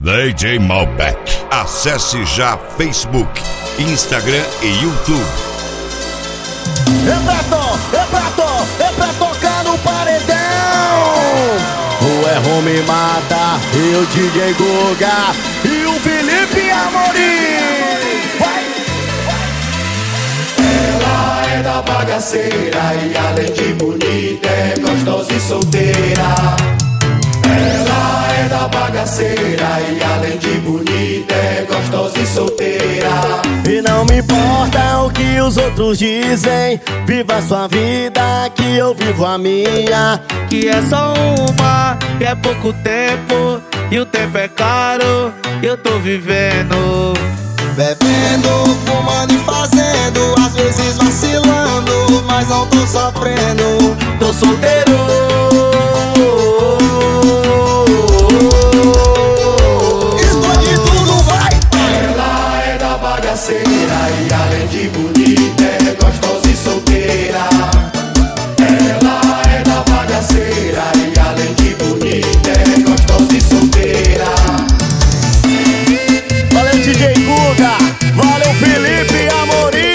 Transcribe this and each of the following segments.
DJ Malbec. Acesse já Facebook, Instagram e YouTube. É pra tocar no paredão. O Erro me mata, e o DJ Guga e o Felipe Amorim. Vai! Ela é da bagaceira e além de bonita é gostosa e solteira. Ela é da bagaceira e além de bonita é gostosa e solteira. E não me importa o que os outros dizem, viva a sua vida que eu vivo a minha. Que é só uma, que é pouco tempo, e o tempo é caro, e eu tô vivendo. Bebendo, fumando e fazendo, às vezes vacilando, mas não tô sofrendo. Tô solteiro. Explode tudo, vai! Ela é da bagaceira e além de bonita é gostosa e solteira. Ela é da bagaceira e além de bonita é gostosa e solteira. Valeu DJ Guga, valeu Felipe Amorim.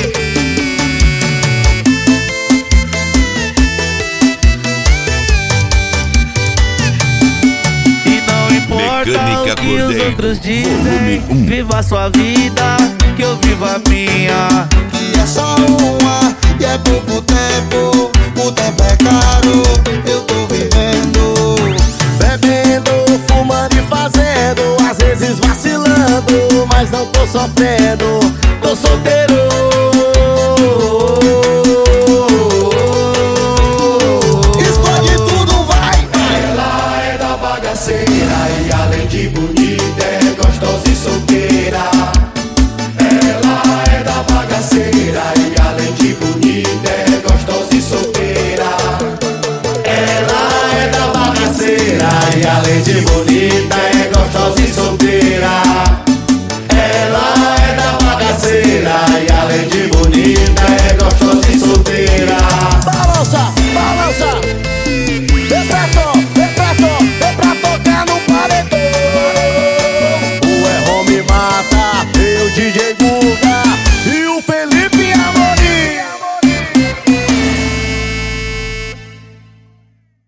E não importa Mecânica o que os Cordeiro, outros volume dizem, 1. viva a sua vida, que eu vivo a minha. Que é só uma, e é pouco tempo, o tempo é caro, eu tô vivendo. Bebendo, fumando e fazendo, às vezes vacilando, mas não tô sofrendo. Tô solteiro. Explode tudo, vai! Ela é da bagaceira e além de bonita é gostosa e solteira. Ela é da bagaceira e além de bonita é gostosa e solteira. Ela é da bagaceira e além de bonita